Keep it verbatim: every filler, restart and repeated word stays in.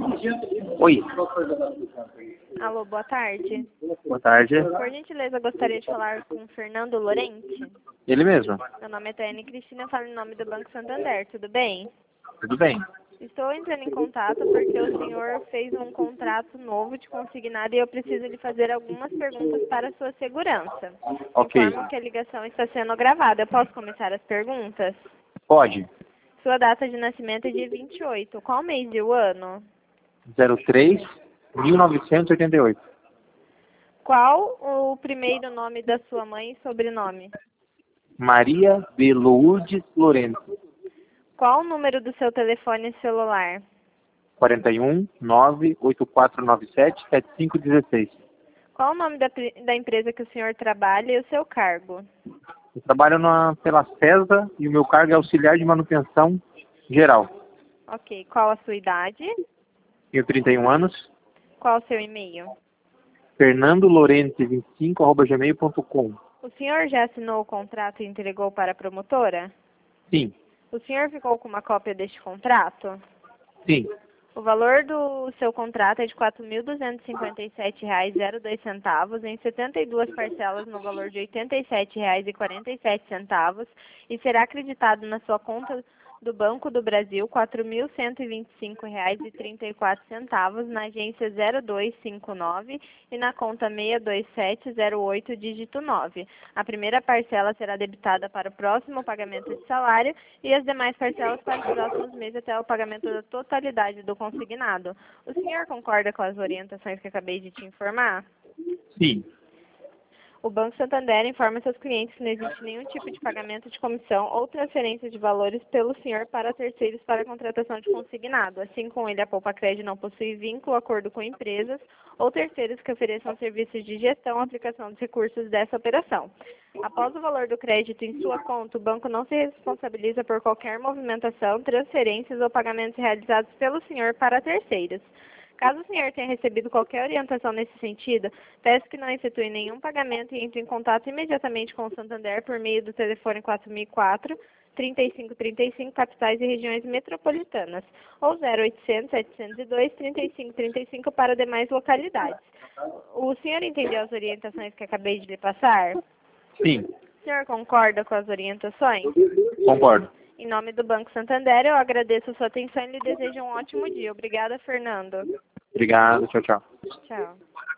Oi. Alô, boa tarde. Boa tarde. Por gentileza, gostaria de falar com o Fernando Lorente. Ele mesmo. Meu nome é Tânia Cristina, falo em nome do Banco Santander, tudo bem? Tudo bem. Estou entrando em contato porque o senhor fez um contrato novo de consignado e eu preciso lhe fazer algumas perguntas para a sua segurança. Ok. Informo que a ligação está sendo gravada. Eu posso começar as perguntas? Pode. Sua data de nascimento é dia vinte e oito. Qual mês e o ano? zero três, mil novecentos e oitenta e oito. Qual o primeiro nome da sua mãe e sobrenome? Maria de Lourdes Lourenço. Qual o número do seu telefone celular? quarenta e um, nove oito quatro nove sete, sete cinco um seis. Qual o nome da, pri- da empresa que o senhor trabalha e o seu cargo? Eu trabalho na, pela CESA e o meu cargo é auxiliar de manutenção geral. Ok. Qual a sua idade? Tenho trinta e um anos. Qual o seu e-mail? Fernando Lorente vinte e cinco arroba gmail ponto com. O senhor já assinou o contrato e entregou para a promotora? Sim. O senhor ficou com uma cópia deste contrato? Sim. O valor do seu contrato é de quatro mil duzentos e cinquenta e sete reais e dois centavos em setenta e duas parcelas no valor de oitenta e sete reais e quarenta e sete centavos e será acreditado na sua conta do Banco do Brasil quatro mil cento e vinte e cinco reais e trinta e quatro centavos na agência zero dois cinco nove e na conta seis dois sete zero oito dígito nove. A primeira parcela será debitada para o próximo pagamento de salário e as demais parcelas para os próximos meses até o pagamento da totalidade do consignado. O senhor concorda com as orientações que acabei de te informar? Sim. O Banco Santander informa seus clientes que não existe nenhum tipo de pagamento de comissão ou transferência de valores pelo senhor para terceiros para a contratação de consignado. Assim como ele, a Poupa Crédito não possui vínculo, acordo com empresas ou terceiros que ofereçam serviços de gestão ou aplicação dos recursos dessa operação. Após o valor do crédito em sua conta, o banco não se responsabiliza por qualquer movimentação, transferências ou pagamentos realizados pelo senhor para terceiros. Caso o senhor tenha recebido qualquer orientação nesse sentido, peço que não efetue nenhum pagamento e entre em contato imediatamente com o Santander por meio do telefone quatro mil e quatro, trinta e cinco trinta e cinco, capitais e regiões metropolitanas, ou zero oitocentos, setecentos e dois, trinta e cinco trinta e cinco para demais localidades. O senhor entendeu as orientações que acabei de lhe passar? Sim. O senhor concorda com as orientações? Concordo. Em nome do Banco Santander, eu agradeço a sua atenção e lhe desejo um ótimo dia. Obrigada, Fernando. Obrigado. Tchau, tchau. Tchau.